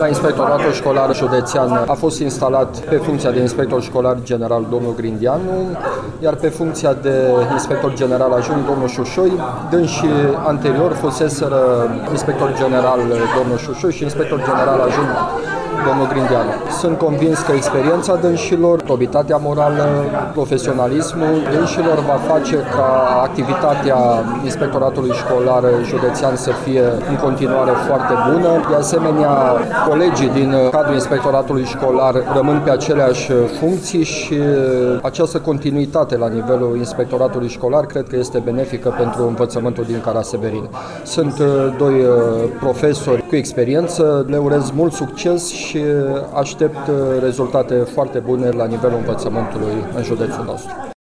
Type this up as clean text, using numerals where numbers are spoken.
La Inspectoratul Școlar Județean a fost instalat pe funcția de inspector școlar general domnul Grindeanu, iar pe funcția de inspector general adjunct domnul Șușoi, dânsi anterior fuseseră inspector general domnul Șușoi și inspector general adjunct domnul Grindeanu. Sunt convins că experiența dânșilor, probitatea morală, profesionalismul dânșilor va face ca activitatea Inspectoratului Școlar Județean să fie în continuare foarte bună. De asemenea, colegii din cadrul Inspectoratului Școlar rămân pe aceleași funcții și această continuitate la nivelul Inspectoratului Școlar cred că este benefică pentru învățământul din Caraseverin. Sunt doi profesori cu experiență, le urez mult succes și aștept rezultate foarte bune la nivelul învățământului în județul nostru.